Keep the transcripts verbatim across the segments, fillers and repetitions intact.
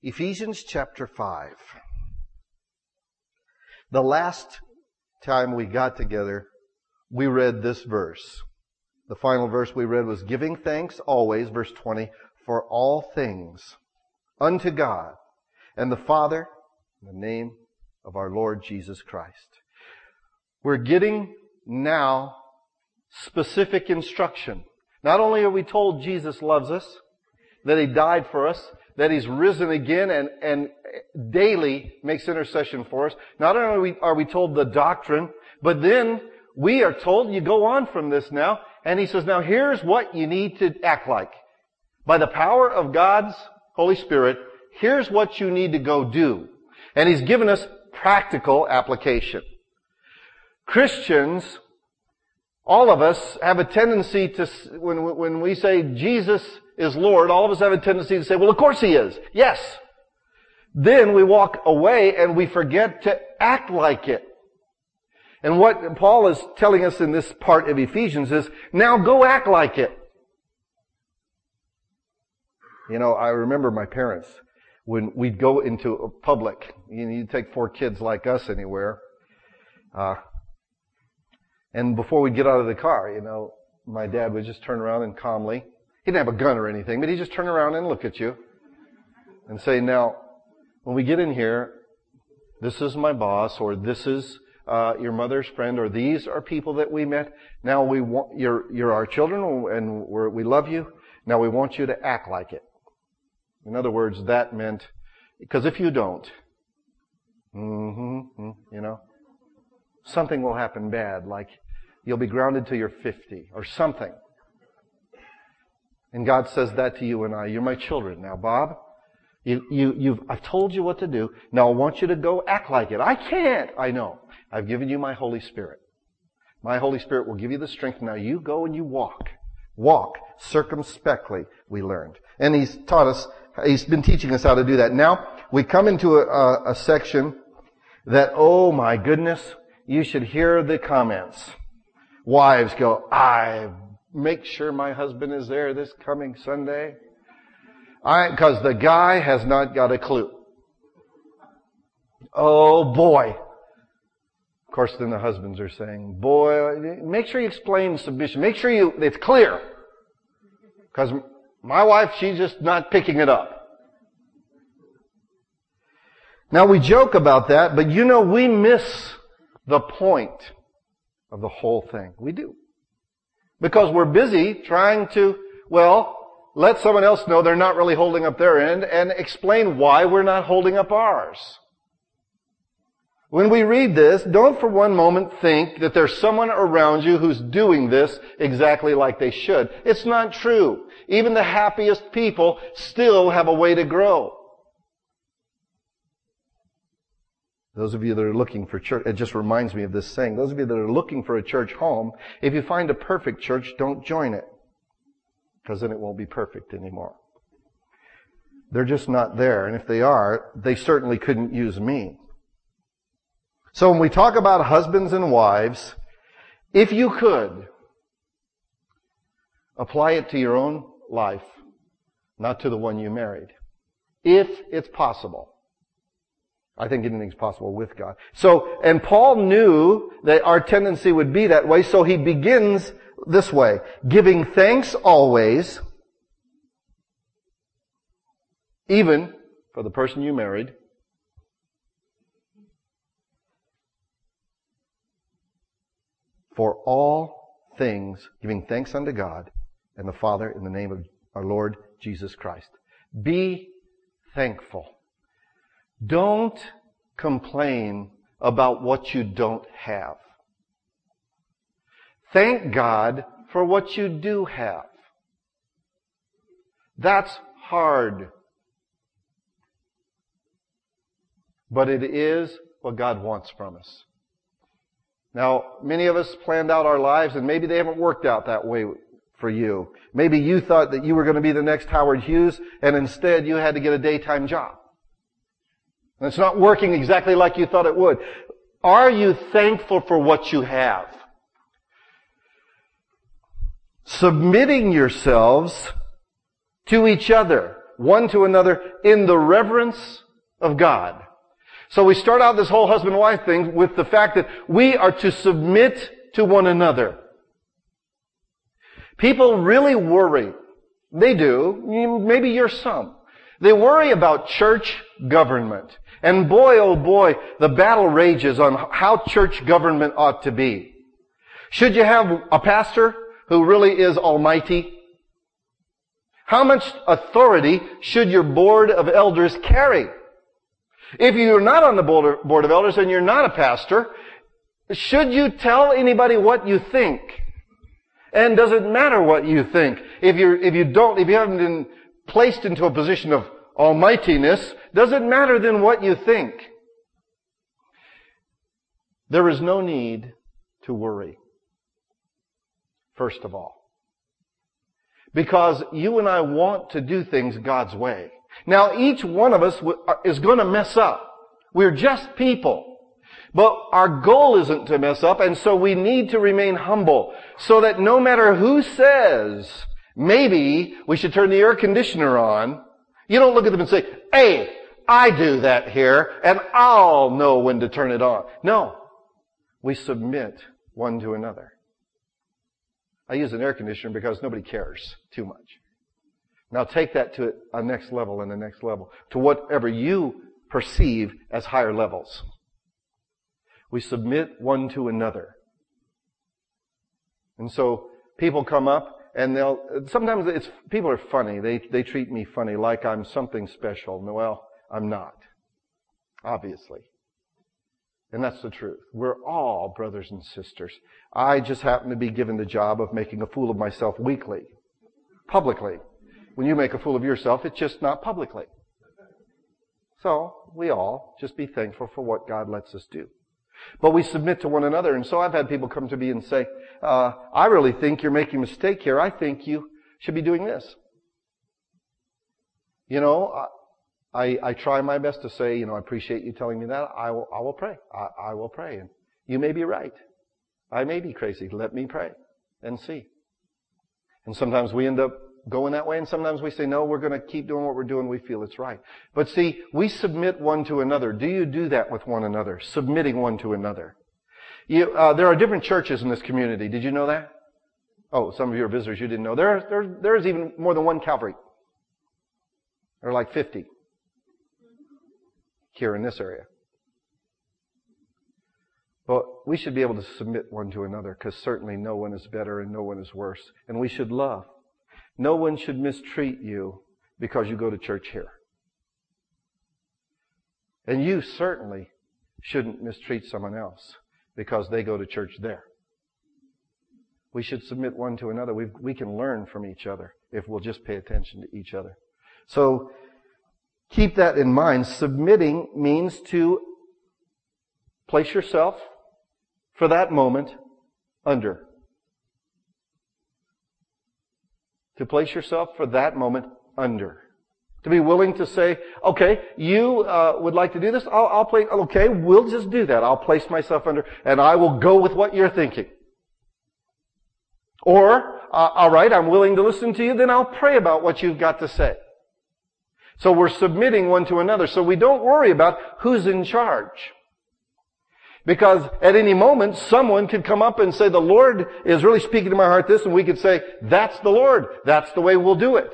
Ephesians chapter five. The last time we got together, we read this verse. The final verse we read was, giving thanks always, verse twenty, for all things unto God and the Father in the name of our Lord Jesus Christ. We're getting now specific instruction. Not only are we told Jesus loves us, that He died for us, that He's risen again and, and daily makes intercession for us. Not only are we, are we told the doctrine, but then we are told, you go on from this now, and He says, now here's what you need to act like. By the power of God's Holy Spirit, here's what you need to go do. And He's given us practical application. Christians, all of us have a tendency to, when, when we say Jesus is Lord, all of us have a tendency to say, well, of course He is. Yes. Then we walk away and we forget to act like it. And what Paul is telling us in this part of Ephesians is, now go act like it. You know, I remember my parents, when we'd go into a public, you know, you'd take four kids like us anywhere, uh, and before we'd get out of the car, you know, my dad would just turn around and calmly, he didn't have a gun or anything, but he'd just turn around and look at you and say, now, when we get in here, this is my boss, or this is uh your mother's friend, or these are people that we met. Now we want, you're, you're our children and we're, we love you. Now we want you to act like it. In other words, that meant, because if you don't, mm-hmm, you know, something will happen bad, like you'll be grounded till you're fifty or something. And God says that to you and I. You're my children. Now, Bob, you, you, you've, I've told you what to do. Now I want you to go act like it. I can't. I know. I've given you my Holy Spirit. My Holy Spirit will give you the strength. Now you go and you walk. Walk circumspectly, we learned. And He's taught us, He's been teaching us how to do that. Now, we come into a, a, a section that, oh my goodness, you should hear the comments. Wives go, I make sure my husband is there this coming Sunday. I, because the guy has not got a clue. Oh boy. Of course, then the husbands are saying, boy, make sure you explain submission. Make sure you, it's clear. Because my wife, she's just not picking it up. Now we joke about that, but you know, we miss the point of the whole thing. We do. Because we're busy trying to, well, let someone else know they're not really holding up their end and explain why we're not holding up ours. When we read this, don't for one moment think that there's someone around you who's doing this exactly like they should. It's not true. Even the happiest people still have a way to grow. Those of you that are looking for church, it just reminds me of this saying, those of you that are looking for a church home, if you find a perfect church, don't join it. Because then it won't be perfect anymore. They're just not there. And if they are, they certainly couldn't use me. So when we talk about husbands and wives, if you could, apply it to your own life, not to the one you married. If it's possible. I think anything's possible with God. So, and Paul knew that our tendency would be that way, so he begins this way. Giving thanks always, even for the person you married, for all things, giving thanks unto God and the Father in the name of our Lord Jesus Christ. Be thankful. Don't complain about what you don't have. Thank God for what you do have. That's hard. But it is what God wants from us. Now, many of us planned out our lives and maybe they haven't worked out that way for you. Maybe you thought that you were going to be the next Howard Hughes and instead you had to get a daytime job. And it's not working exactly like you thought it would. Are you thankful for what you have? Submitting yourselves to each other. one to another in the reverence of God. So we start out this whole husband-wife thing with the fact that we are to submit to one another. People really worry. They do. Maybe you're some. They worry about church government. And boy, oh boy, the battle rages on how church government ought to be. Should you have a pastor who really is almighty? How much authority should your board of elders carry? If you're not on the board of elders and you're not a pastor, should you tell anybody what you think? And does it matter what you think? If you if you don't, if you haven't been placed into a position of almightiness, does it matter then what you think? There is no need to worry, first of all. Because you and I want to do things God's way. Now, each one of us is going to mess up. We're just people. But our goal isn't to mess up, and so we need to remain humble, so that no matter who says, maybe we should turn the air conditioner on, you don't look at them and say, hey, I do that here, and I'll know when to turn it on. No. We submit one to another. I use an air conditioner because nobody cares too much. Now take that to a next level and the next level, to whatever you perceive as higher levels. We submit one to another. And so people come up and they'll, sometimes it's, people are funny. They, they treat me funny like I'm something special. Well, I'm not. Obviously. And that's the truth. We're all brothers and sisters. I just happen to be given the job of making a fool of myself weekly. Publicly. When you make a fool of yourself, it's just not publicly. So, we all just be thankful for what God lets us do. But we submit to one another. And so I've had people come to me and say, uh, I really think you're making a mistake here. I think you should be doing this. You know, I, I try my best to say, you know, I appreciate you telling me that. I will, I will pray. I, I will pray. And you may be right. I may be crazy. Let me pray and see. And sometimes we end up going that way, and sometimes we say, no, we're going to keep doing what we're doing. We feel it's right. But see, we submit one to another. Do you do that with one another? Submitting one to another. You, uh, there are different churches in this community. Did you know that? Oh, some of you are visitors. You didn't know. There, there, there's even more than one Calvary. There are like fifty here in this area. But we should be able to submit one to another, because certainly no one is better and no one is worse. And we should love. No one should mistreat you because you go to church here. And you certainly shouldn't mistreat someone else because they go to church there. We should submit one to another. We we can learn from each other if we'll just pay attention to each other. So keep that in mind. Submitting means to place yourself for that moment under. To place yourself for that moment under. To be willing to say, okay, you uh, would like to do this? I'll, I'll play, okay, we'll just do that. I'll place myself under, and I will go with what you're thinking. Or, uh, alright, I'm willing to listen to you, then I'll pray about what you've got to say. So we're submitting one to another, so we don't worry about who's in charge. Because at any moment, someone could come up and say, the Lord is really speaking to my heart this, and we could say, that's the Lord. That's the way we'll do it.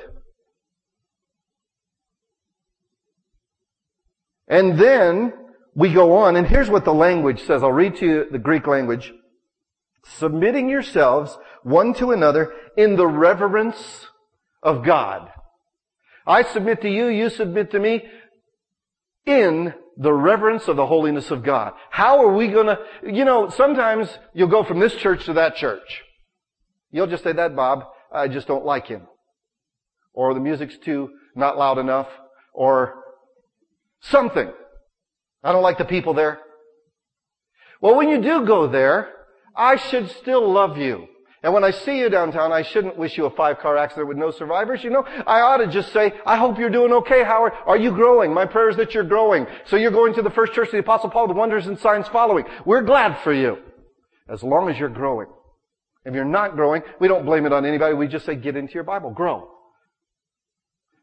And then we go on, and here's what the language says. I'll read to you the Greek language. Submitting yourselves one to another in the reverence of God. I submit to you, you submit to me in the reverence of the holiness of God. How are we gonna, you know, sometimes you'll go from this church to that church. You'll just say, that Bob, I just don't like him. Or the music's too not loud enough. Or something. I don't like the people there. Well, when you do go there, I should still love you. And when I see you downtown, I shouldn't wish you a five-car accident with no survivors. You know, I ought to just say, I hope you're doing okay, Howard. Are you growing? My prayer is that you're growing. So you're going to the first church of the Apostle Paul, the wonders and signs following. We're glad for you. As long as you're growing. If you're not growing, we don't blame it on anybody. We just say, get into your Bible. Grow.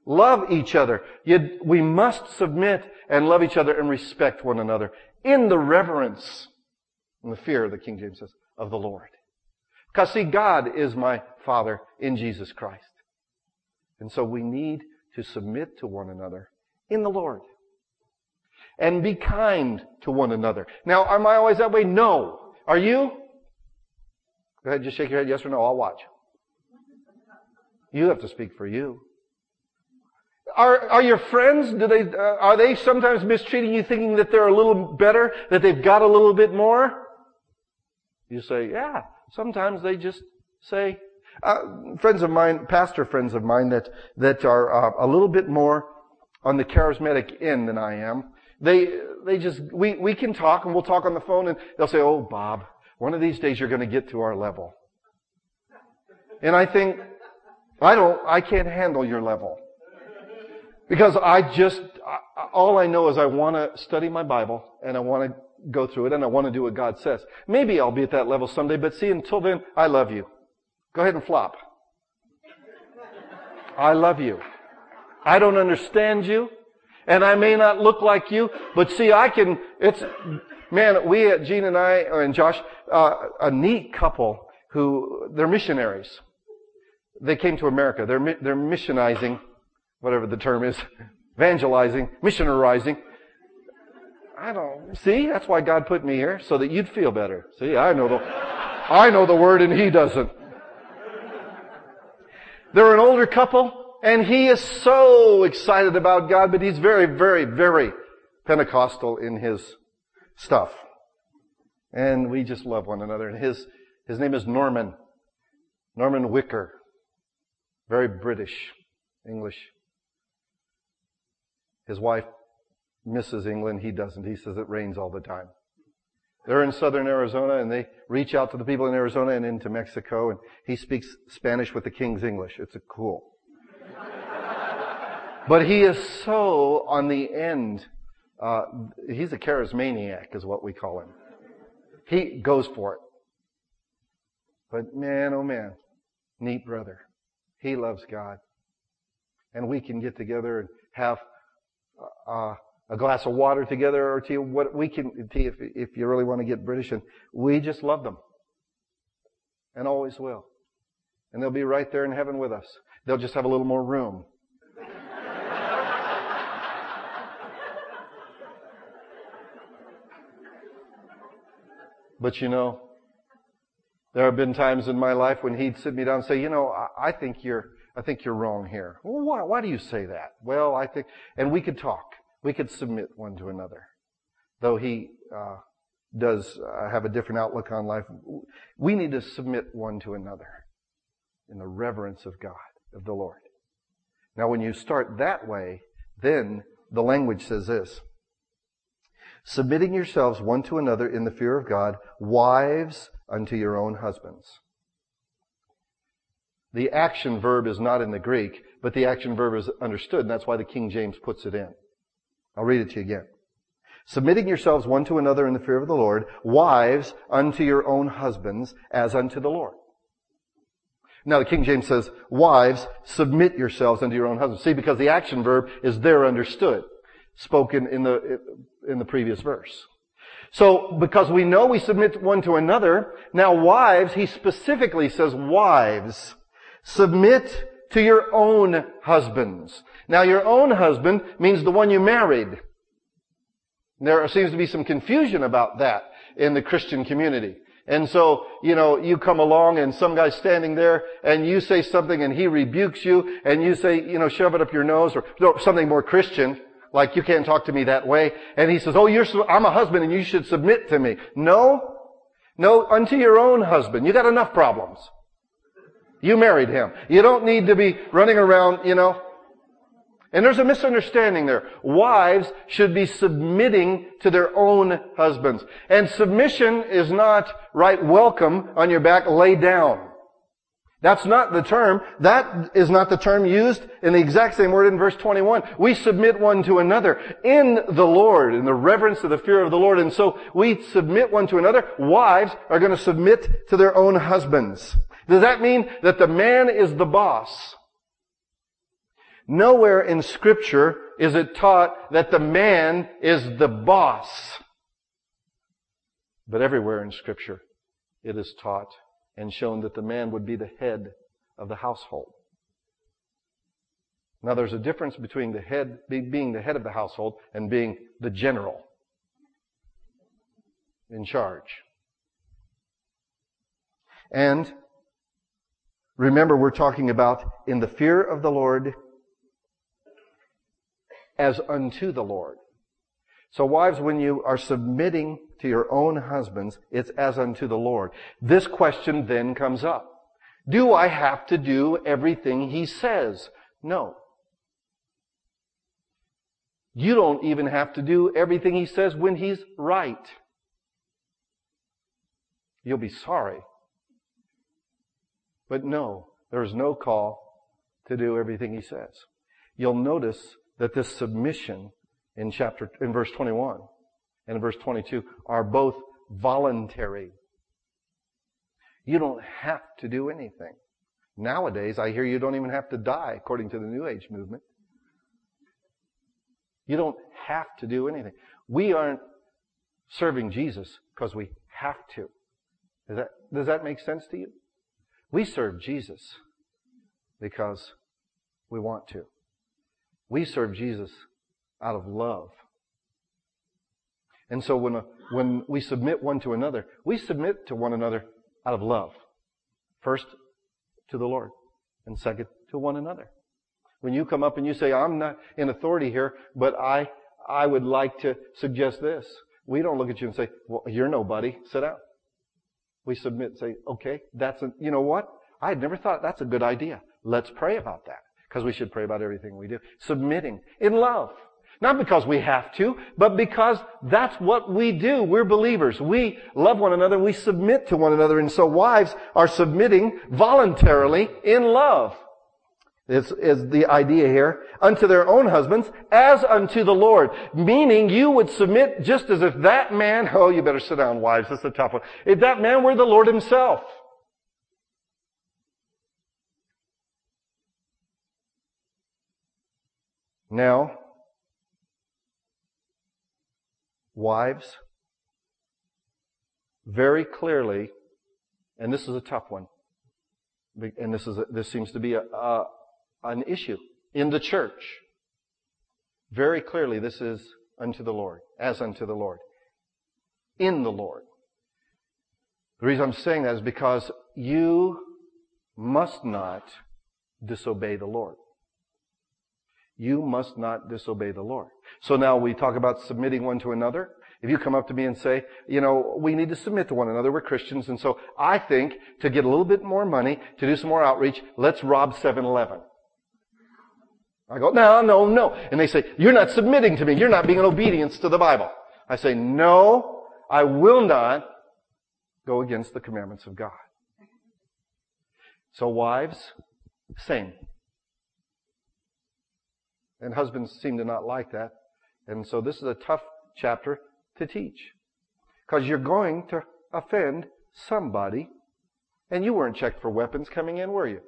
Love each other. You, we must submit and love each other and respect one another in the reverence and the fear, the King James says, of the Lord. Because see, God is my Father in Jesus Christ. And so we need to submit to one another in the Lord. And be kind to one another. Now, am I always that way? No. Are you? Go ahead, just shake your head, yes or no, I'll watch. You have to speak for you. Are, are your friends, do they, uh, are they sometimes mistreating you, thinking that they're a little better, that they've got a little bit more? You say, yeah. Sometimes they just say, uh, friends of mine, pastor friends of mine that, that are uh, a little bit more on the charismatic end than I am. They, they just, we, we can talk and we'll talk on the phone and they'll say, oh, Bob, one of these days you're going to get to our level. And I think, I don't, I can't handle your level. Because I just, all I know is I want to study my Bible and I want to go through it and I want to do what God says. Maybe I'll be at that level someday, but see, until then, I love you. Go ahead and flop. I love you. I don't understand you, and I may not look like you, but see, I can, it's, man, we, Gene and I, and Josh, uh, a neat couple who, they're missionaries. They came to America. They're, they're missionizing, whatever the term is, evangelizing, missionarizing. I don't, see, that's why God put me here, so that you'd feel better. See, I know the, I know the word and he doesn't. They're an older couple, and he is so excited about God, but he's very, very, very Pentecostal in his stuff. And we just love one another. And his, his name is Norman. Norman Wicker. Very British, English. His wife misses England. He doesn't. He says it rains all the time. They're in southern Arizona and they reach out to the people in Arizona and into Mexico, and he speaks Spanish with the King's English. It's a cool. But he is so on the end. Uh, he's a charismaniac is what we call him. He goes for it. But man, oh man, neat brother. He loves God. And we can get together and have uh, a glass of water together or tea, what we can, tea if, if you really want to get British, and we just love them. And always will. And they'll be right there in heaven with us. They'll just have a little more room. But you know, there have been times in my life when he'd sit me down and say, you know, I, I think you're, I think you're wrong here. Well, why, why do you say that? Well, I think, and we could talk. We could submit one to another. Though he, uh, does uh, have a different outlook on life, we need to submit one to another in the reverence of God, of the Lord. Now, when you start that way, then the language says this. Submitting yourselves one to another in the fear of God, wives unto your own husbands. The action verb is not in the Greek, but the action verb is understood, and that's why the King James puts it in. I'll read it to you again. Submitting yourselves one to another in the fear of the Lord, wives unto your own husbands as unto the Lord. Now the King James says, wives, submit yourselves unto your own husbands. See, because the action verb is there understood, spoken in the, in the previous verse. So, because we know we submit one to another, now wives, he specifically says, wives, submit to your own husbands. Now your own husband means the one you married. There seems to be some confusion about that in the Christian community. And so, you know, you come along and some guy's standing there and you say something and he rebukes you and you say, you know, shove it up your nose or no, something more Christian, like you can't talk to me that way. And he says, oh, you're, I'm a husband and you should submit to me. No, no, unto your own husband. You got enough problems. You married him. You don't need to be running around, you know. And there's a misunderstanding there. Wives should be submitting to their own husbands. And submission is not right welcome on your back, lay down. That's not the term. That is not the term used in the exact same word in verse twenty-one. We submit one to another in the Lord, in the reverence of the fear of the Lord. And so we submit one to another. Wives are going to submit to their own husbands. Does that mean that the man is the boss? Nowhere in Scripture is it taught that the man is the boss. But everywhere in Scripture it is taught and shown that the man would be the head of the household. Now there's a difference between the head, being the head of the household and being the general in charge. And remember, we're talking about in the fear of the Lord as unto the Lord. So wives, when you are submitting to your own husbands, it's as unto the Lord. This question then comes up. Do I have to do everything he says? No. You don't even have to do everything he says when he's right. You'll be sorry. But no, there is no call to do everything he says. You'll notice that this submission in chapter, in verse twenty-one and in verse twenty-two are both voluntary. You don't have to do anything. Nowadays, I hear you don't even have to die, according to the New Age movement. You don't have to do anything. We aren't serving Jesus because we have to. Does that, does that make sense to you? We serve Jesus because we want to. We serve Jesus out of love. And so when, a, when we submit one to another, we submit to one another out of love. First, to the Lord. And second, to one another. When you come up and you say, I'm not in authority here, but I, I would like to suggest this. We don't look at you and say, well, you're nobody. Sit down. We submit and say, okay, that's a, you know what? I had never thought that's a good idea. Let's pray about that. Because we should pray about everything we do. Submitting in love. Not because we have to, but because that's what we do. We're believers. We love one another. We submit to one another. And so wives are submitting voluntarily in love. This is the idea here. Unto their own husbands as unto the Lord. Meaning you would submit just as if that man, oh, you better sit down, wives. This is a tough one. If that man were the Lord himself. Now, wives, very clearly, and this is a tough one, and this is a, this seems to be a, a an issue in the church. Very clearly, this is unto the Lord, as unto the Lord, in the Lord. The reason I'm saying that is because you must not disobey the Lord. You must not disobey the Lord. So now we talk about submitting one to another. If you come up to me and say, you know, we need to submit to one another, we're Christians, and so I think to get a little bit more money, to do some more outreach, let's rob seven eleven. I go, no, no, no. And they say, you're not submitting to me. You're not being in obedience to the Bible. I say, no, I will not go against the commandments of God. So wives, same. And husbands seem to not like that. And so this is a tough chapter to teach. Because you're going to offend somebody. And you weren't checked for weapons coming in, were you?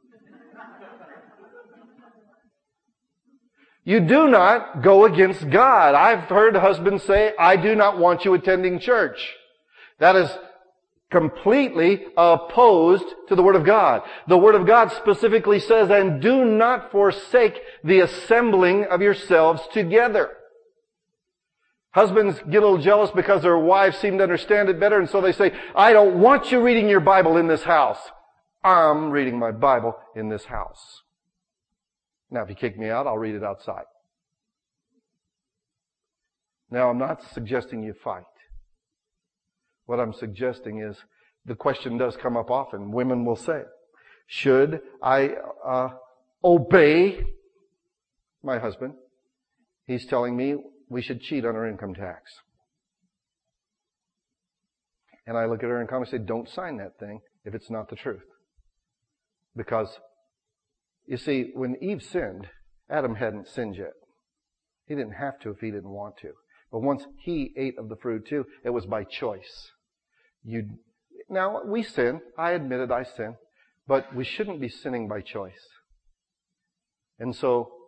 You do not go against God. I've heard husbands say, I do not want you attending church. That is completely opposed to the Word of God. The Word of God specifically says, and do not forsake the assembling of yourselves together. Husbands get a little jealous because their wives seem to understand it better, and so they say, I don't want you reading your Bible in this house. I'm reading my Bible in this house. Now, if you kick me out, I'll read it outside. Now, I'm not suggesting you fight. What I'm suggesting is, the question does come up often. Women will say, should I uh, obey my husband? He's telling me we should cheat on our income tax. And I look at her and calmly say, don't sign that thing if it's not the truth. Because, you see, when Eve sinned, Adam hadn't sinned yet. He didn't have to if he didn't want to. But once he ate of the fruit too, it was by choice. You, now, we sin. I admit it, I sin. But we shouldn't be sinning by choice. And so,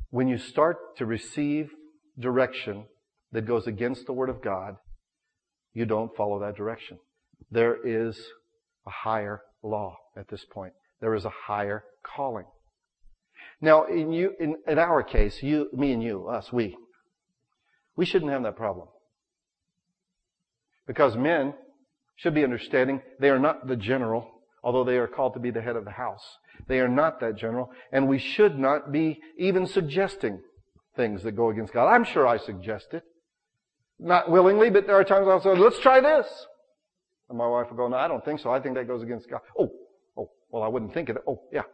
when you start to receive direction that goes against the Word of God, you don't follow that direction. There is a higher law at this point. There is a higher calling. Now, in you, in, in our case, you, me and you, us, we, we shouldn't have that problem. Because men should be understanding they are not the general, although they are called to be the head of the house. They are not that general, and we should not be even suggesting things that go against God. I'm sure I suggest it. Not willingly, but there are times I'll say, let's try this. And my wife will go, no, I don't think so. I think that goes against God. Oh, oh, well, I wouldn't think of it. Oh, yeah.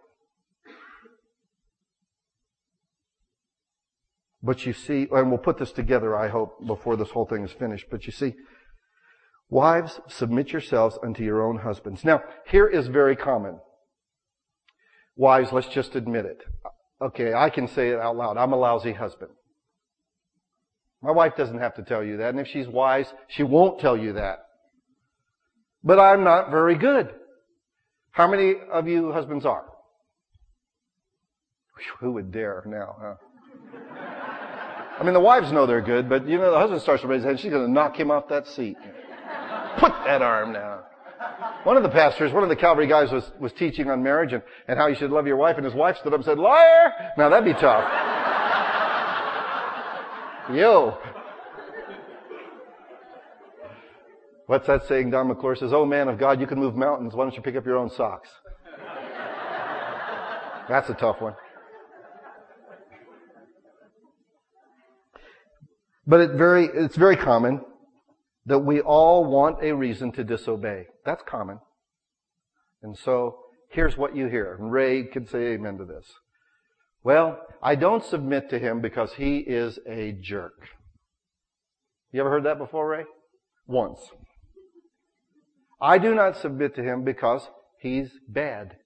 But you see, and we'll put this together, I hope, before this whole thing is finished. But you see, wives, submit yourselves unto your own husbands. Now, here is very common. Wives, let's just admit it. Okay, I can say it out loud. I'm a lousy husband. My wife doesn't have to tell you that, and if she's wise, she won't tell you that. But I'm not very good. How many of you husbands are? Who would dare now, huh? I mean, the wives know they're good, but you know, the husband starts to raise his hand, she's going to knock him off that seat. Put that arm down. One of the pastors, one of the Calvary guys was, was teaching on marriage and, and how you should love your wife, and his wife stood up and said, liar! Now that'd be tough. Yo. What's that saying? Don McClure says, oh man of God, you can move mountains. Why don't you pick up your own socks? That's a tough one. But it very, it's very common that we all want a reason to disobey. That's common. And so, here's what you hear. And Ray can say amen to this. Well, I don't submit to him because he is a jerk. You ever heard that before, Ray? Once. I do not submit to him because he's bad.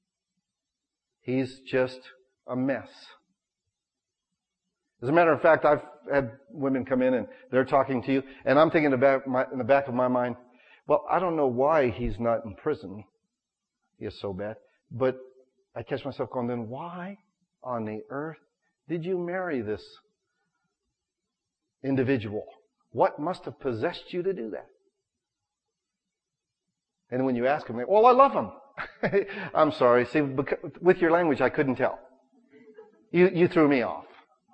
He's just a mess. As a matter of fact, I've had women come in and they're talking to you, and I'm thinking about my, in the back of my mind, well, I don't know why he's not in prison. He is so bad. But I catch myself going, then why on the earth did you marry this individual? What must have possessed you to do that? And when you ask them, well, I love him. I'm sorry. See, with your language, I couldn't tell. You, you threw me off.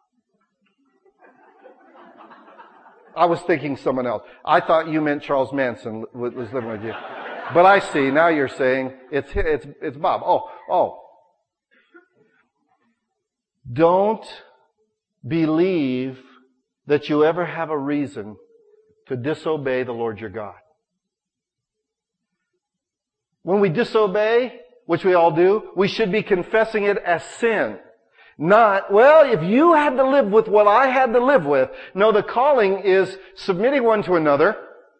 I was thinking someone else. I thought you meant Charles Manson was living with you. But I see, now you're saying it's, it's, it's Bob. Oh, oh. Don't believe that you ever have a reason to disobey the Lord your God. When we disobey, which we all do, we should be confessing it as sin. Not, well, if you had to live with what I had to live with. No, the calling is submitting one to another.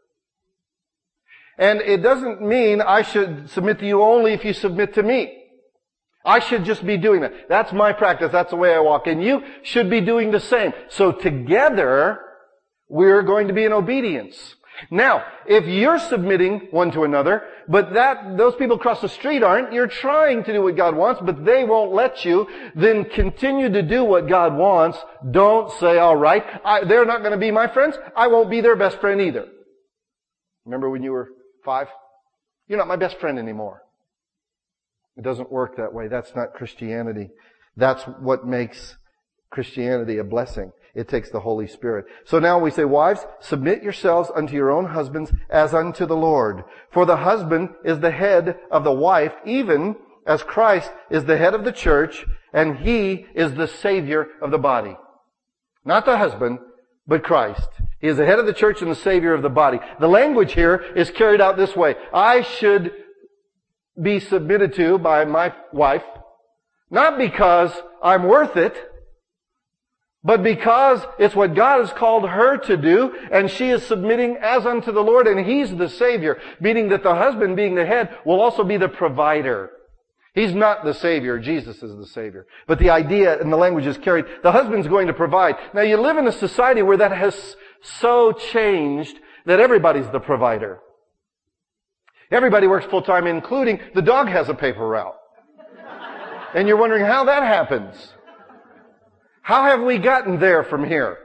And it doesn't mean I should submit to you only if you submit to me. I should just be doing that. That's my practice. That's the way I walk. And you should be doing the same. So together, we're going to be in obedience. Now, if you're submitting one to another, but that, those people across the street aren't, you're trying to do what God wants, but they won't let you, then continue to do what God wants. Don't say, all right, I, they're not going to be my friends. I won't be their best friend either. Remember when you were five? You're not my best friend anymore. It doesn't work that way. That's not Christianity. That's what makes Christianity a blessing. It takes the Holy Spirit. So now we say, wives, submit yourselves unto your own husbands as unto the Lord. For the husband is the head of the wife, even as Christ is the head of the church, and he is the Savior of the body. Not the husband, but Christ. He is the head of the church and the Savior of the body. The language here is carried out this way. I should be submitted to by my wife, not because I'm worth it, but because it's what God has called her to do, and she is submitting as unto the Lord, and He's the Savior, meaning that the husband, being the head, will also be the provider. He's not the Savior. Jesus is the Savior. But the idea and the language is carried. The husband's going to provide. Now you live in a society where that has so changed that everybody's the provider. Everybody works full time, including the dog has a paper route. And you're wondering how that happens. How have we gotten there from here?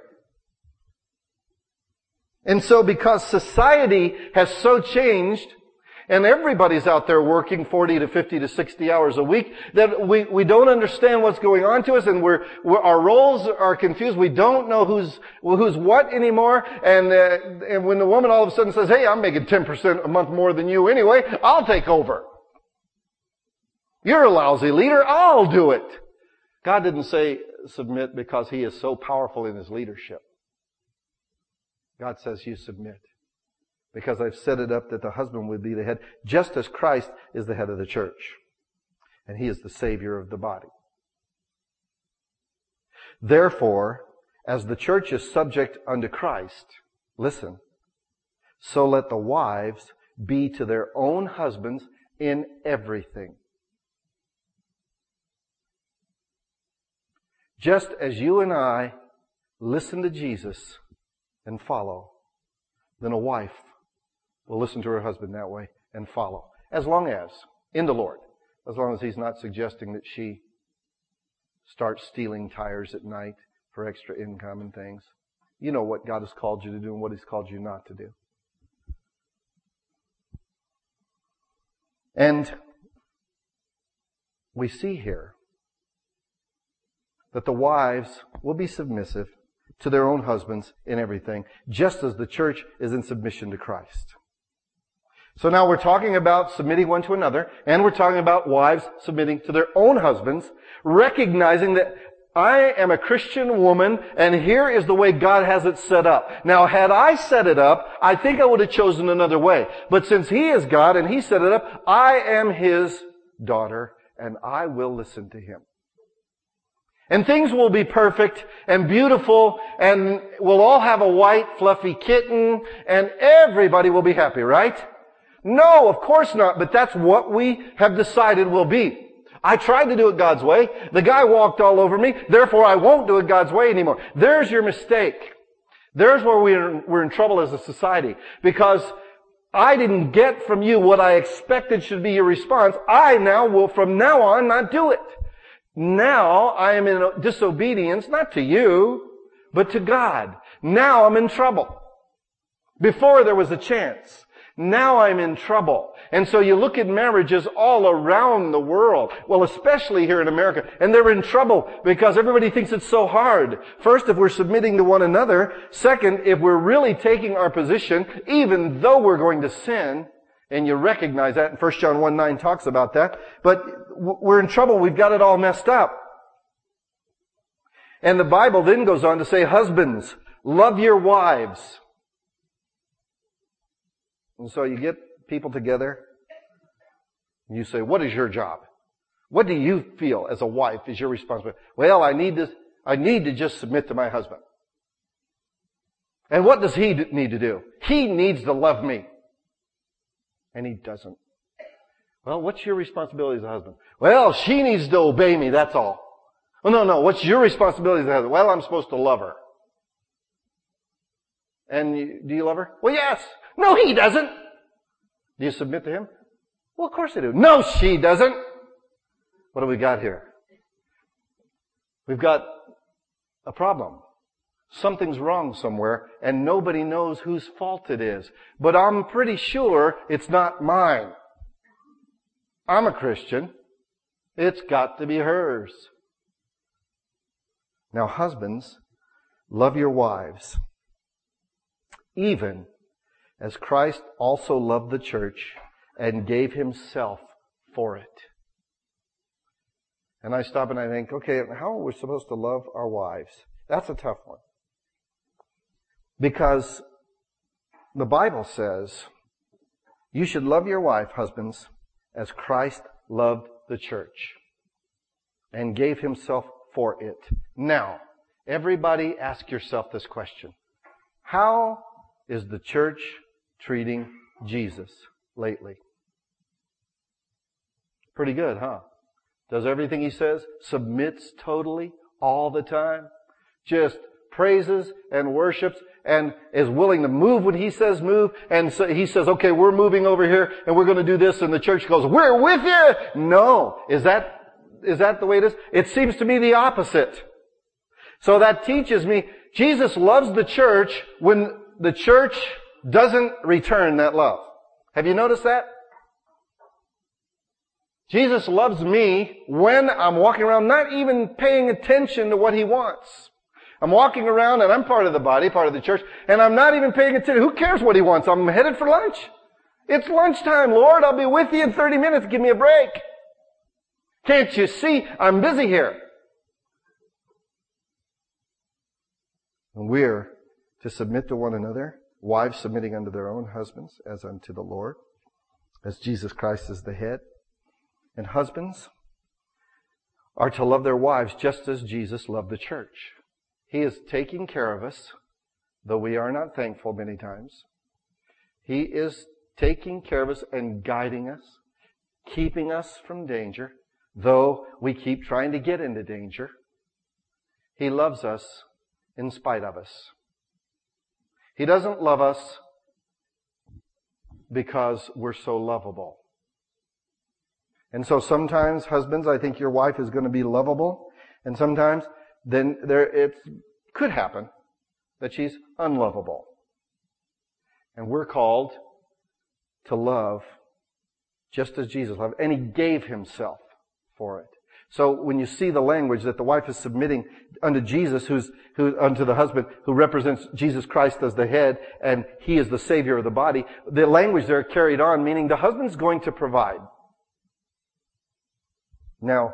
And so because society has so changed, and everybody's out there working forty to fifty to sixty hours a week, that we, we don't understand what's going on to us, and we're, we're our roles are confused. We don't know who's who's what anymore. And, uh, and when the woman all of a sudden says, "Hey, I'm making ten percent a month more than you anyway, I'll take over. You're a lousy leader, I'll do it." God didn't say submit because He is so powerful in His leadership. God says you submit. Because I've set it up that the husband would be the head, just as Christ is the head of the church. And He is the Savior of the body. Therefore, as the church is subject unto Christ, listen, so let the wives be to their own husbands in everything. Just as you and I listen to Jesus and follow, then a wife will listen to her husband that way and follow. As long as, in the Lord, as long as He's not suggesting that she starts stealing tires at night for extra income and things. You know what God has called you to do and what He's called you not to do. And we see here that the wives will be submissive to their own husbands in everything, just as the church is in submission to Christ. So now we're talking about submitting one to another, and we're talking about wives submitting to their own husbands, recognizing that I am a Christian woman, and here is the way God has it set up. Now, had I set it up, I think I would have chosen another way. But since He is God and He set it up, I am His daughter, and I will listen to Him. And things will be perfect and beautiful, and we'll all have a white, fluffy kitten, and everybody will be happy, right? No, of course not, but that's what we have decided will be. I tried to do it God's way. The guy walked all over me, therefore I won't do it God's way anymore. There's your mistake. There's where we're, we're in trouble as a society. Because I didn't get from you what I expected should be your response. I now will, from now on, not do it. Now I am in disobedience, not to you, but to God. Now I'm in trouble. Before there was a chance. Now I'm in trouble. And so you look at marriages all around the world, well, especially here in America, and they're in trouble because everybody thinks it's so hard. First, if we're submitting to one another. Second, if we're really taking our position, even though we're going to sin, and you recognize that, and First John one nine talks about that, but we're in trouble, we've got it all messed up. And the Bible then goes on to say, husbands, love your wives. And so you get people together, and you say, what is your job? What do you feel as a wife is your responsibility? Well, I need to, I need to just submit to my husband. And what does he need to do? He needs to love me. And he doesn't. Well, what's your responsibility as a husband? Well, she needs to obey me, that's all. Well, no, no, what's your responsibility as a husband? Well, I'm supposed to love her. And you, do you love her? Well, yes. No, he doesn't. Do you submit to him? Well, of course I do. No, she doesn't. What do we got here? We've got a problem. Something's wrong somewhere, and nobody knows whose fault it is. But I'm pretty sure it's not mine. I'm a Christian. It's got to be hers. Now, husbands, love your wives, even as Christ also loved the church and gave Himself for it. And I stop and I think, okay, how are we supposed to love our wives? That's a tough one. Because the Bible says, you should love your wife, husbands, as Christ loved the church and gave Himself for it. Now, everybody ask yourself this question. How is the church treating Jesus lately? Pretty good, huh? Does everything He says, submits totally, all the time, just praises and worships, and is willing to move when He says move, and so He says, okay, we're moving over here, and we're going to do this, and the church goes, we're with you! No. Is that, is that the way it is? It seems to me the opposite. So that teaches me Jesus loves the church when the church doesn't return that love. Have you noticed that? Jesus loves me when I'm walking around not even paying attention to what He wants. I'm walking around and I'm part of the body, part of the church, and I'm not even paying attention. Who cares what He wants? I'm headed for lunch. It's lunchtime, Lord. I'll be with you in thirty minutes. Give me a break. Can't you see? I'm busy here. And we're to submit to one another, wives submitting unto their own husbands as unto the Lord, as Jesus Christ is the head. And husbands are to love their wives just as Jesus loved the church. He is taking care of us, though we are not thankful many times. He is taking care of us and guiding us, keeping us from danger, though we keep trying to get into danger. He loves us in spite of us. He doesn't love us because we're so lovable. And so sometimes, husbands, I think your wife is going to be lovable, and sometimes then there it could happen that she's unlovable. And we're called to love just as Jesus loved, and He gave Himself for it. So when you see the language that the wife is submitting unto Jesus, who's who unto the husband, who represents Jesus Christ as the head, and He is the Savior of the body, the language there carried on, meaning the husband's going to provide. Now,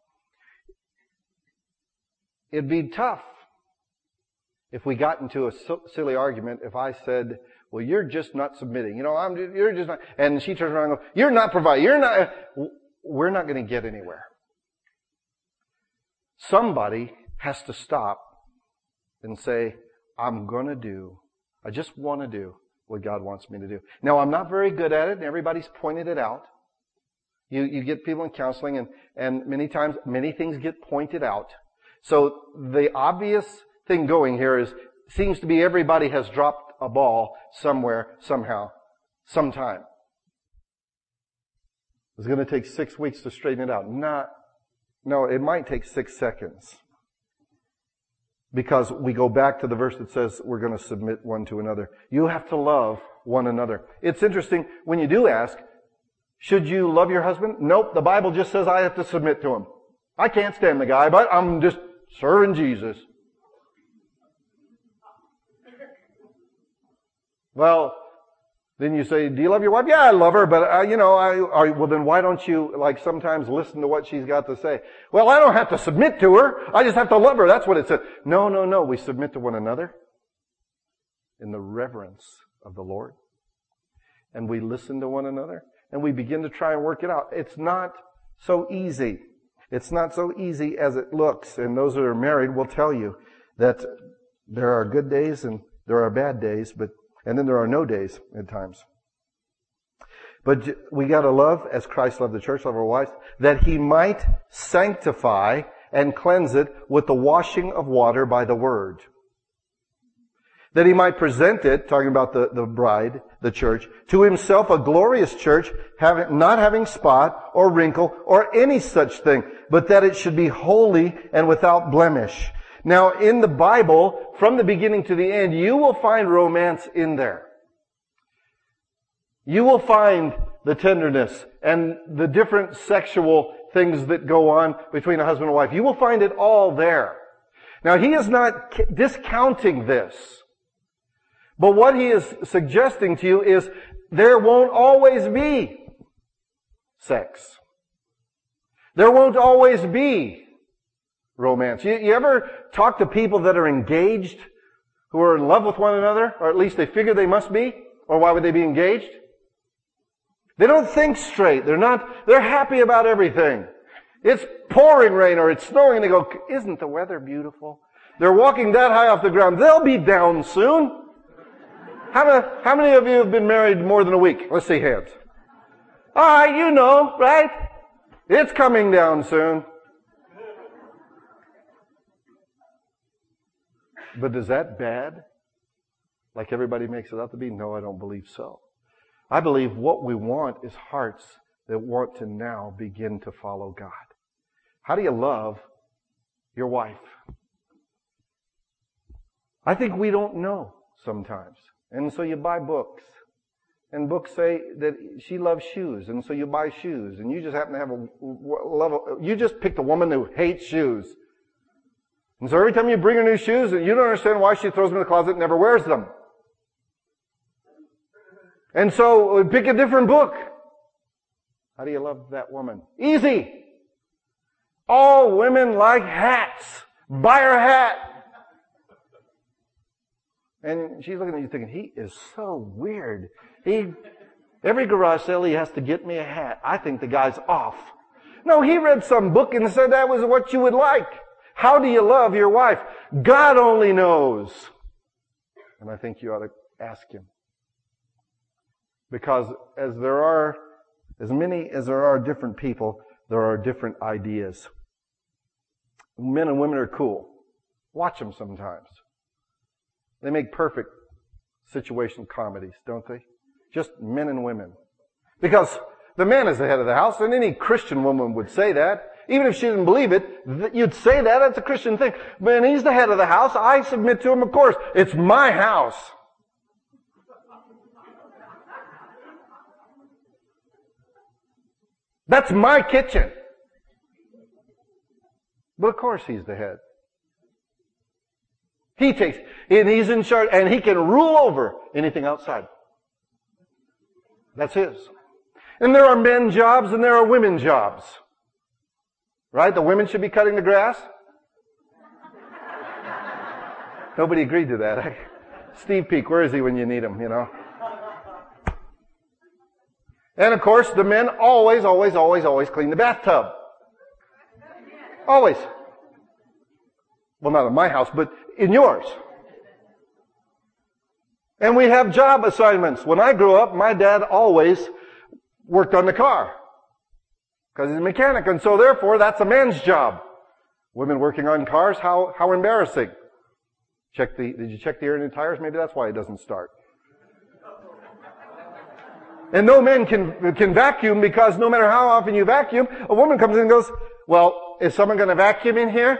it'd be tough if we got into a silly argument if I said, well, you're just not submitting. You know, I'm, you're just not, and she turns around and goes, you're not providing, you're not, we're not going to get anywhere. Somebody has to stop and say, I'm going to do, I just want to do what God wants me to do. Now, I'm not very good at it, and everybody's pointed it out. You, you get people in counseling, and, and many times, many things get pointed out. So the obvious thing going here is, seems to be everybody has dropped a ball somewhere, somehow, sometime. It's going to take six weeks to straighten it out. Not, no, it might take six seconds. Because we go back to the verse that says we're going to submit one to another. You have to love one another. It's interesting when you do ask, should you love your husband? Nope, the Bible just says I have to submit to him. I can't stand the guy, but I'm just serving Jesus. Well, then you say, do you love your wife? Yeah, I love her, but, uh, you know, I, I, well then why don't you, like, sometimes listen to what she's got to say? Well, I don't have to submit to her. I just have to love her. That's what it said. No, no, no. We submit to one another in the reverence of the Lord. And we listen to one another. And we begin to try and work it out. It's not so easy. It's not so easy as it looks. And those that are married will tell you that there are good days and there are bad days, but and then there are no days at times. But we got to love as Christ loved the church, love our wives, that He might sanctify and cleanse it with the washing of water by the Word. That He might present it, talking about the, the bride, the church, to Himself a glorious church, having, not having spot or wrinkle or any such thing, but that it should be holy and without blemish. Now, in the Bible, from the beginning to the end, you will find romance in there. You will find the tenderness and the different sexual things that go on between a husband and wife. You will find it all there. Now, He is not discounting this. But what He is suggesting to you is there won't always be sex. There won't always be romance. You, you ever talk to people that are engaged, who are in love with one another, or at least they figure they must be? Or why would they be engaged? They don't think straight. They're not, they're happy about everything. It's pouring rain or it's snowing and they go, isn't the weather beautiful? They're walking that high off the ground. They'll be down soon. How many, how many of you have been married more than a week? Let's see hands. Alright, you know, right? It's coming down soon. But is that bad? Like everybody makes it out to be? No, I don't believe so. I believe what we want is hearts that want to now begin to follow God. How do you love your wife? I think we don't know sometimes. And so you buy books. And books say that she loves shoes. And so you buy shoes. And you just happen to have a level, you just picked a woman who hates shoes. And so every time you bring her new shoes, you don't understand why she throws them in the closet and never wears them. And so pick a different book. How do you love that woman? Easy. All women like hats. Buy her a hat. And she's looking at you thinking, he is so weird. He, every garage sale he has to get me a hat. I think the guy's off. No, he read some book and said that was what you would like. How do you love your wife? God only knows. And I think you ought to ask Him. Because as there are, as many as there are different people, there are different ideas. Men and women are cool. Watch them sometimes. They make perfect situational comedies, don't they? Just men and women. Because the man is the head of the house, and any Christian woman would say that. Even if she didn't believe it, you'd say that. That's a Christian thing. Man, he's the head of the house. I submit to him, of course. It's my house. That's my kitchen. But of course he's the head. He takes, and he's in charge, and he can rule over anything outside. That's his. And there are men jobs and there are women jobs. Right? The women should be cutting the grass. Nobody agreed to that. Steve Peak, where is he when you need him, you know? And of course, the men always, always, always, always clean the bathtub. Always. Well, not in my house, but in yours. And we have job assignments. When I grew up, my dad always worked on the car. Because he's a mechanic, and so therefore, that's a man's job. Women working on cars, how, how embarrassing. Check the, did you check the air in the tires? Maybe that's why it doesn't start. And no men can, can vacuum because no matter how often you vacuum, a woman comes in and goes, well, is someone going to vacuum in here?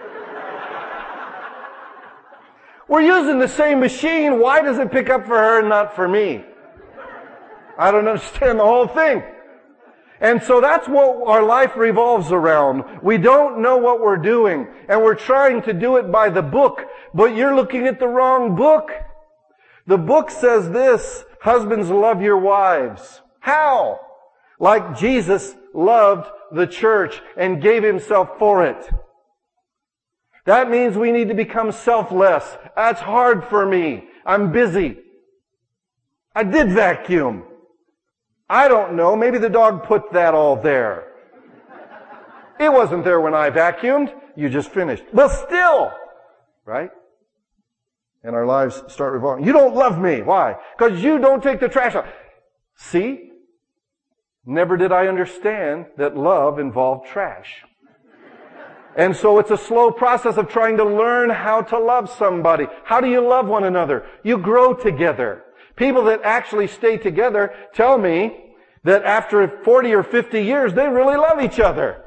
We're using the same machine. Why does it pick up for her and not for me? I don't understand the whole thing. And so that's what our life revolves around. We don't know what we're doing, and we're trying to do it by the book, but you're looking at the wrong book. The book says this, husbands, love your wives. How? Like Jesus loved the church and gave himself for it. That means we need to become selfless. That's hard for me. I'm busy. I did vacuum. I don't know. Maybe the dog put that all there. It wasn't there when I vacuumed. You just finished. Well, still. Right? And our lives start revolving. You don't love me. Why? Because you don't take the trash out. See? Never did I understand that love involved trash. And so it's a slow process of trying to learn how to love somebody. How do you love one another? You grow together. People that actually stay together tell me that after forty or fifty years, they really love each other.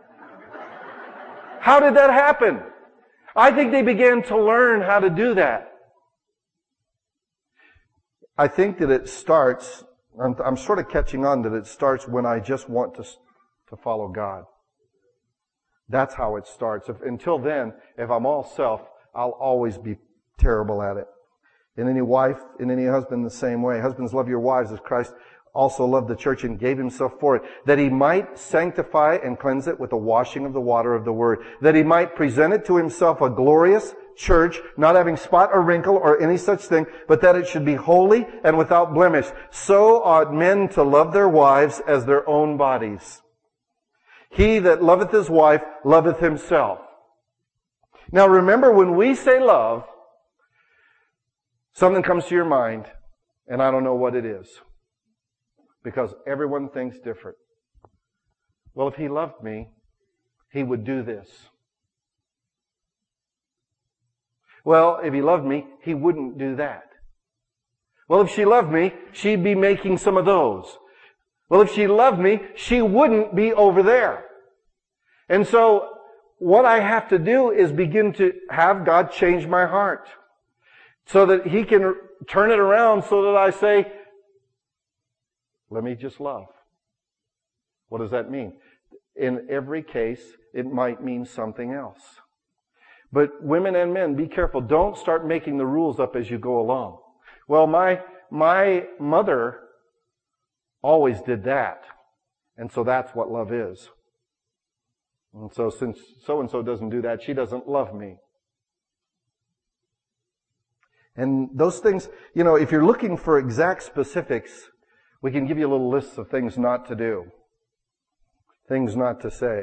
How did that happen? I think they began to learn how to do that. I think that it starts, I'm, I'm sort of catching on that it starts when I just want to, to follow God. That's how it starts. If, until then, if I'm all self, I'll always be terrible at it. And any wife and any husband the same way. Husbands, love your wives as Christ also loved the church and gave himself for it, that he might sanctify and cleanse it with the washing of the water of the word, that he might present it to himself a glorious church, not having spot or wrinkle or any such thing, but that it should be holy and without blemish. So ought men to love their wives as their own bodies. He that loveth his wife loveth himself. Now remember, when we say love, something comes to your mind, and I don't know what it is. Because everyone thinks different. Well, if he loved me, he would do this. Well, if he loved me, he wouldn't do that. Well, if she loved me, she'd be making some of those. Well, if she loved me, she wouldn't be over there. And so, what I have to do is begin to have God change my heart. So that He can turn it around so that I say, let me just love. What does that mean? In every case, it might mean something else. But women and men, be careful. Don't start making the rules up as you go along. Well, my, my mother always did that. And so that's what love is. And so since so-and-so doesn't do that, she doesn't love me. And those things, you know, if you're looking for exact specifics, we can give you a little list of things not to do. Things not to say.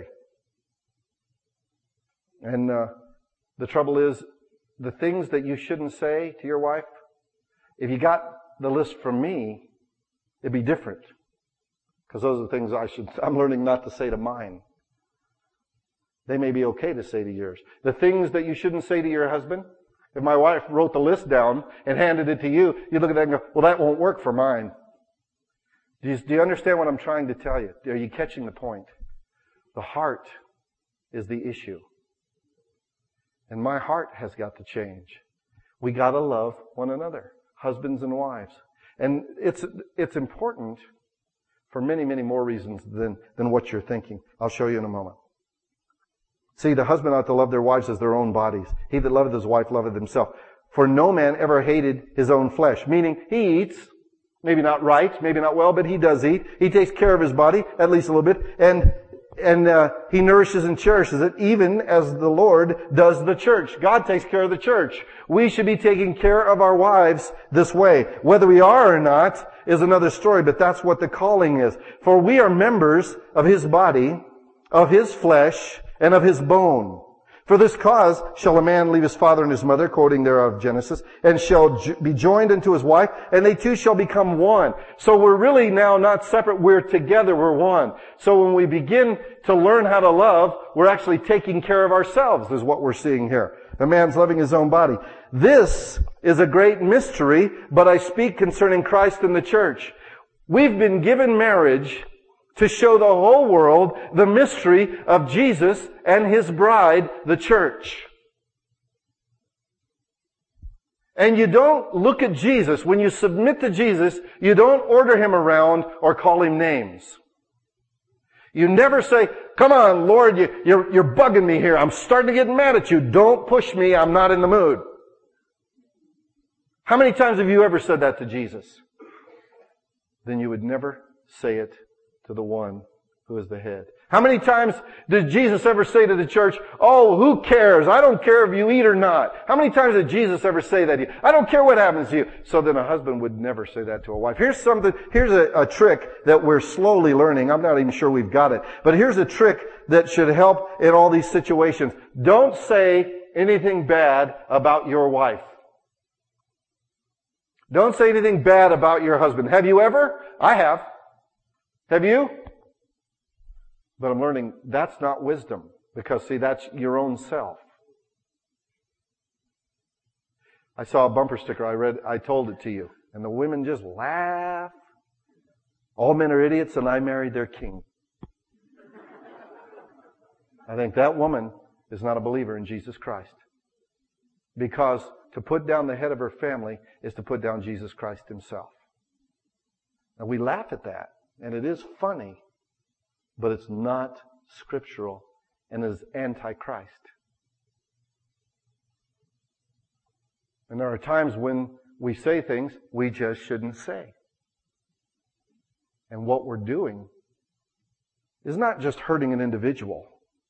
And uh, the trouble is, the things that you shouldn't say to your wife, if you got the list from me, it'd be different. Because those are the things I should, I'm learning not to say to mine. They may be okay to say to yours. The things that you shouldn't say to your husband, if my wife wrote the list down and handed it to you, you look at that and go, well, that won't work for mine. Do you, do you understand what I'm trying to tell you? Are you catching the point? The heart is the issue. And my heart has got to change. We got to love one another, husbands and wives. And it's it's important for many, many more reasons than, than what you're thinking. I'll show you in a moment. See, the husband ought to love their wives as their own bodies. He that loveth his wife loveth himself. For no man ever hated his own flesh. Meaning, he eats, maybe not right, maybe not well, but he does eat. He takes care of his body, at least a little bit. And And uh, He nourishes and cherishes it, even as the Lord does the church. God takes care of the church. We should be taking care of our wives this way. Whether we are or not is another story, but that's what the calling is. For we are members of His body, of His flesh, and of His bone. For this cause shall a man leave his father and his mother, quoting there of Genesis, and shall be joined unto his wife, and they two shall become one. So we're really now not separate, we're together, we're one. So when we begin to learn how to love, we're actually taking care of ourselves, is what we're seeing here. A man's loving his own body. This is a great mystery, but I speak concerning Christ and the church. We've been given marriage to show the whole world the mystery of Jesus and His bride, the church. And you don't look at Jesus. When you submit to Jesus, you don't order Him around or call Him names. You never say, come on, Lord, you, you're, you're bugging me here. I'm starting to get mad at you. Don't push me. I'm not in the mood. How many times have you ever said that to Jesus? Then you would never say it to the one who is the head. How many times did Jesus ever say to the church, oh, who cares? I don't care if you eat or not. How many times did Jesus ever say that to you? I don't care what happens to you. So then a husband would never say that to a wife. Here's something, here's a, a trick that we're slowly learning. I'm not even sure we've got it. But here's a trick that should help in all these situations. Don't say anything bad about your wife. Don't say anything bad about your husband. Have you ever? I have. Have you? But I'm learning that's not wisdom. Because, see, that's your own self. I saw a bumper sticker. I read, I told it to you. And the women just laugh. All men are idiots and I married their king. I think that woman is not a believer in Jesus Christ. Because to put down the head of her family is to put down Jesus Christ Himself. Now we laugh at that. And it is funny, but it's not scriptural and is anti-Christ. And there are times when we say things we just shouldn't say. And what we're doing is not just hurting an individual,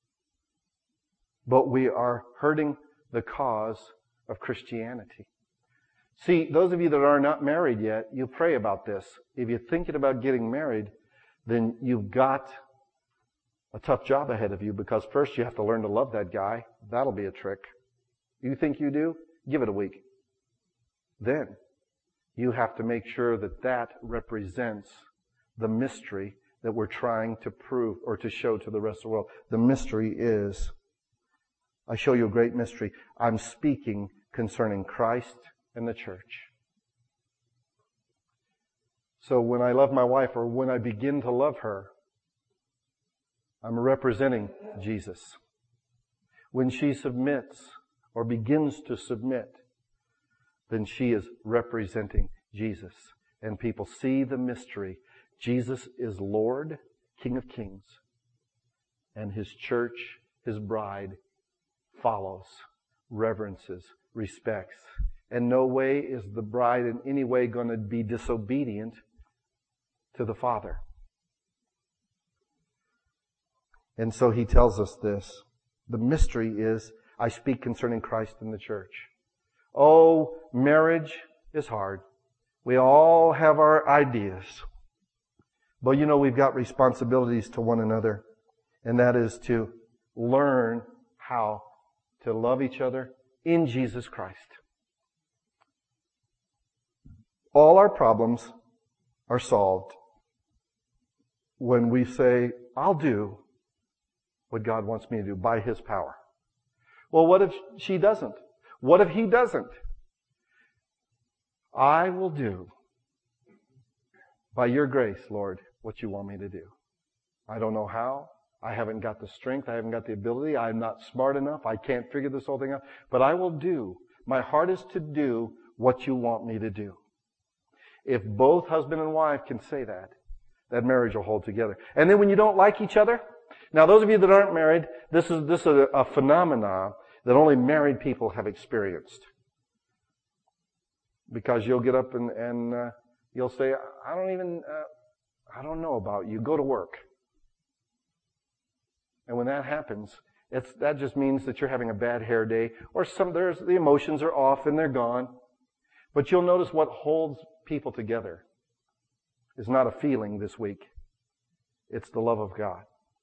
but we are hurting the cause of Christianity. See, those of you that are not married yet, you pray about this. If you're thinking about getting married, then you've got a tough job ahead of you because first you have to learn to love that guy. That'll be a trick. You think you do? Give it a week. Then you have to make sure that that represents the mystery that we're trying to prove or to show to the rest of the world. The mystery is, I show you a great mystery. I'm speaking concerning Christ and the church. So when I love my wife or when I begin to love her, I'm representing Jesus. When she submits or begins to submit, then she is representing Jesus. And people see the mystery. Jesus is Lord, King of Kings. And His church, His bride, follows, reverences, respects. And no way is the bride in any way going to be disobedient to the Father. And so He tells us this. The mystery is, I speak concerning Christ and the church. Oh, marriage is hard. We all have our ideas. But you know, we've got responsibilities to one another. And that is to learn how to love each other in Jesus Christ. All our problems are solved when we say, I'll do what God wants me to do by His power. Well, what if she doesn't? What if he doesn't? I will do, by your grace, Lord, what you want me to do. I don't know how. I haven't got the strength. I haven't got the ability. I'm not smart enough. I can't figure this whole thing out. But I will do. My heart is to do what you want me to do. If both husband and wife can say that, that marriage will hold together. And then when you don't like each other, now those of you that aren't married, this is this is a, a phenomenon that only married people have experienced. Because you'll get up and, and uh, you'll say, I don't even, uh, I don't know about you. Go to work. And when that happens, it's, that just means that you're having a bad hair day, or some, there's, the emotions are off and they're gone. But you'll notice what holds people together is not a feeling this week. It's the love of God.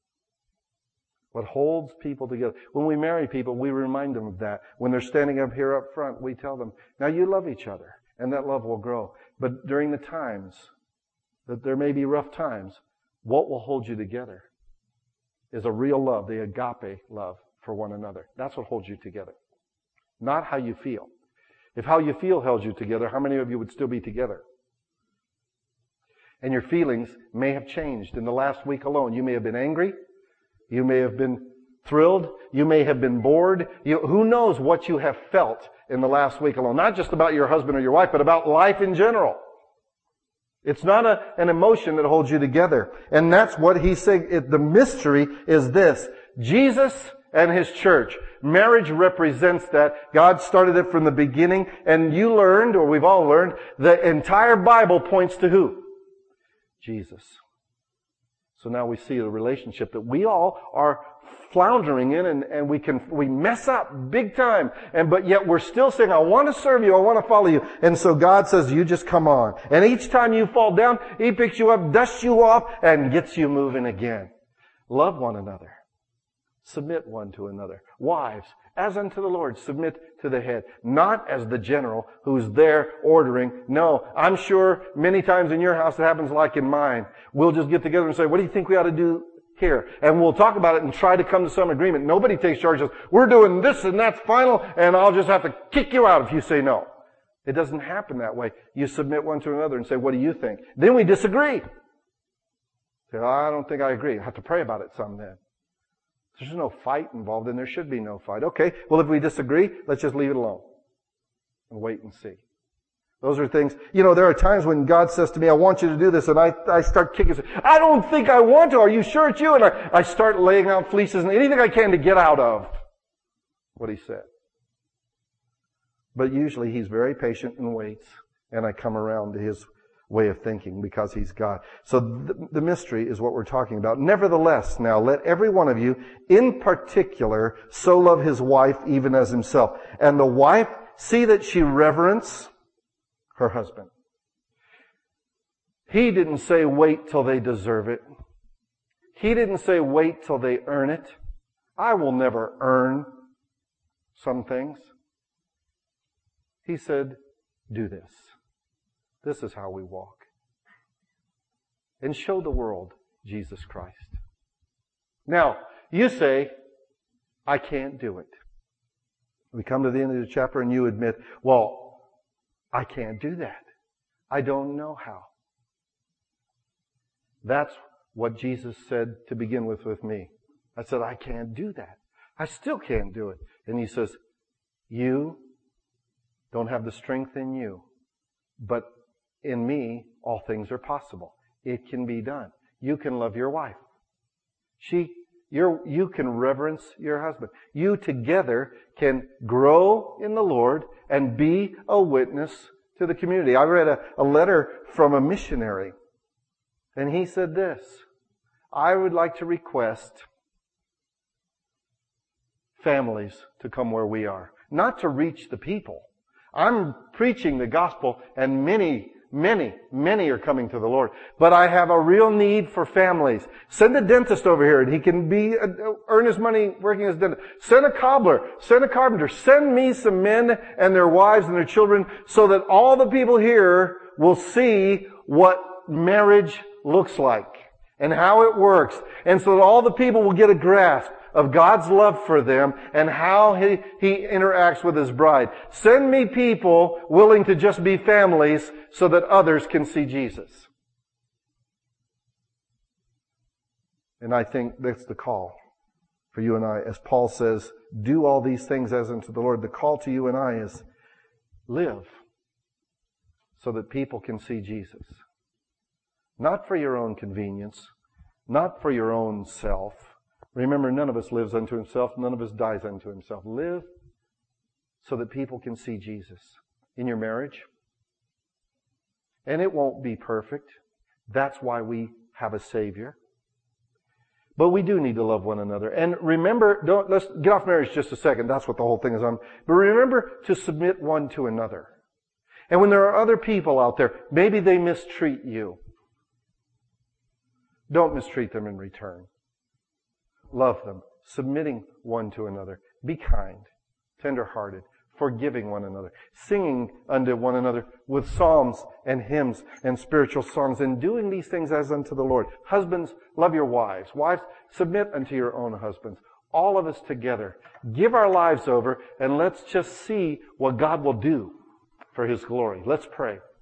What holds people together. When we marry people, we remind them of that. When they're standing up here up front, we tell them, now you love each other, and that love will grow. But during the times that there may be rough times, what will hold you together is a real love, the agape love for one another. That's what holds you together. Not how you feel. If how you feel held you together, how many of you would still be together? And your feelings may have changed in the last week alone. You may have been angry. You may have been thrilled. You may have been bored. You, who knows what you have felt in the last week alone? Not just about your husband or your wife, but about life in general. It's not a, an emotion that holds you together. And that's what he's saying. It, the mystery is this. Jesus and His church. Marriage represents that. God started it from the beginning. And you learned, or we've all learned, the entire Bible points to who? Jesus. So now we see the relationship that we all are floundering in, and, and we can, we mess up big time. And, but yet we're still saying, I want to serve you, I want to follow you. And so God says, you just come on. And each time you fall down, He picks you up, dusts you off, and gets you moving again. Love one another. Submit one to another. Wives, as unto the Lord, submit to the head. Not as the general who's there ordering. No, I'm sure many times in your house it happens like in mine. We'll just get together and say, what do you think we ought to do here? And we'll talk about it and try to come to some agreement. Nobody takes charge of, we're doing this and that's final, and I'll just have to kick you out if you say no. It doesn't happen that way. You submit one to another and say, what do you think? Then we disagree. Say, oh, I don't think I agree. I have to pray about it some then. There's no fight involved, and there should be no fight. Okay, well, if we disagree, let's just leave it alone and wait and see. Those are things, you know, there are times when God says to me, I want you to do this, and I, I start kicking. I don't think I want to. Are you sure it's you? And I, I start laying out fleeces and anything I can to get out of what He said. But usually He's very patient and waits, and I come around to His way of thinking because He's God. So the, the mystery is what we're talking about. Nevertheless, now let every one of you in particular so love his wife even as himself. And the wife, see that she reverence her husband. He didn't say wait till they deserve it. He didn't say wait till they earn it. I will never earn some things. He said, do this. This is how we walk. And show the world Jesus Christ. Now, you say, I can't do it. We come to the end of the chapter and you admit, well, I can't do that. I don't know how. That's what Jesus said to begin with with me. I said, I can't do that. I still can't do it. And He says, you don't have the strength in you. But in me, all things are possible. It can be done. You can love your wife. She, you're, you can reverence your husband. You together can grow in the Lord and be a witness to the community. I read a, a letter from a missionary, and he said this: I would like to request families to come where we are. Not to reach the people. I'm preaching the gospel, and many, many, many are coming to the Lord. But I have a real need for families. Send a dentist over here, and he can be earn his money working as a dentist. Send a cobbler. Send a carpenter. Send me some men and their wives and their children, so that all the people here will see what marriage looks like and how it works, and so that all the people will get a grasp of God's love for them and how He, He interacts with His bride. Send me people willing to just be families so that others can see Jesus. And I think that's the call for you and I. As Paul says, do all these things as unto the Lord. The call to you and I is live so that people can see Jesus. Not for your own convenience, not for your own self. Remember, none of us lives unto himself. None of us dies unto himself. Live so that people can see Jesus in your marriage. And it won't be perfect. That's why we have a Savior. But we do need to love one another. And remember, don't, let's get off marriage just a second. That's what the whole thing is on. But remember to submit one to another. And when there are other people out there, maybe they mistreat you. Don't mistreat them in return. Love them, submitting one to another. Be kind, tender-hearted, forgiving one another, singing unto one another with psalms and hymns and spiritual songs, and doing these things as unto the Lord. Husbands, love your wives. Wives, submit unto your own husbands. All of us together, give our lives over, and let's just see what God will do for His glory. Let's pray.